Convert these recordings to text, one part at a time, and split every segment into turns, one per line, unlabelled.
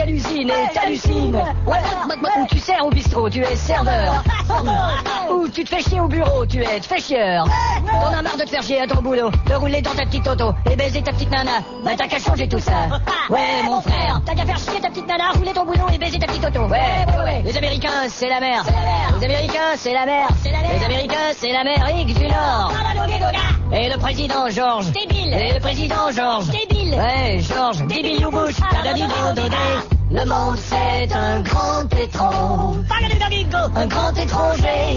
t'hallucines et t'hallucines. Ou tu sers au bistrot, tu es serveur. Ou tu te fais chier au bureau, tu fais chieur. T'en as marre de te faire chier à ton boulot, de rouler dans ta petite auto et baiser ta petite nana. Bah t'as qu'à changer tout ça. Ouais mon frère, t'as qu'à faire chier ta petite nana, rouler ton boulot et baiser ta petite auto. Ouais. Les Américains c'est la merde. Les Américains c'est la merde. Les Américains c'est l'Amérique du Nord. Et le président George. Débile. Et le président George. Débile. Ouais, George. Débile ou bouche. Le monde c'est un grand étrange. Un grand étranger.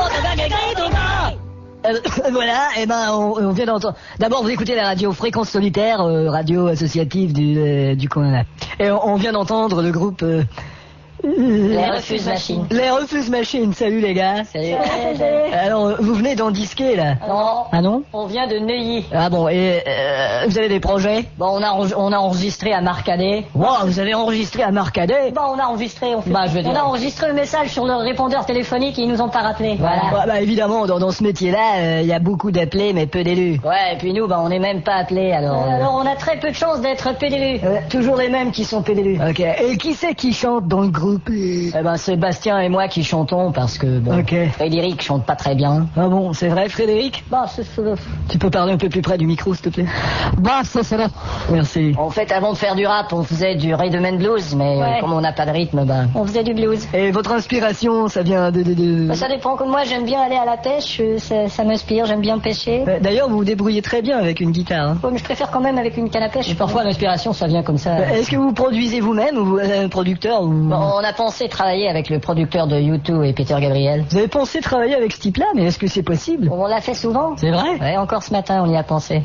Voilà, et ben on vient d'entendre. D'abord vous écoutez la radio Fréquence Solitaire, radio associative du coin là. Et on vient d'entendre le groupe
Les Refuses Machines.
Les Refuses Machines, salut les gars.
Salut.
Alors, vous venez d'en disquer, là?
Non.
Ah non?
On vient de Neuilly.
Ah bon, et vous avez des projets?
Bon, on a enregistré à Marcadet.
Wow, vous avez enregistré à Marcadet?
Bon, on a enregistré,
on
a enregistré le message sur le répondeur téléphonique et ils nous ont pas rappelé. Voilà.
Ouais, bah évidemment, dans ce métier-là, il y a beaucoup d'appelés, mais peu d'élus.
Ouais, et puis nous, on n'est même pas appelés, alors... Alors, on a très peu de chance d'être peu d'élus.
Toujours les mêmes qui sont peu d'élus. Ok, et qui c'est qui chante dans le groupe?
Eh ben, Sébastien et moi qui chantons, parce que, Frédéric chante pas très bien.
Ah bon, c'est vrai, Frédéric?
Bah,
Tu peux parler un peu plus près du micro, s'il te plaît?
Bah, c'est vrai.
Merci.
En fait, avant de faire du rap, on faisait du rhythm and blues, mais comme on n'a pas de rythme, on faisait du blues.
Et votre inspiration, ça vient de...
Bah, ça dépend, comme moi, j'aime bien aller à la pêche, ça m'inspire, j'aime bien pêcher.
D'ailleurs, vous vous débrouillez très bien avec une guitare, hein.
Mais je préfère quand même avec une canne à pêche. Et parfois, l'inspiration, ça vient comme ça.
Est-ce que vous produisez vous-même, ou vous avez un producteur, ou...
Bon, on a pensé travailler avec le producteur de U2 et Peter Gabriel.
Vous avez pensé travailler avec ce type-là, mais est-ce que c'est possible?
On l'a fait souvent.
C'est vrai?
Ouais, encore ce matin, on y a pensé.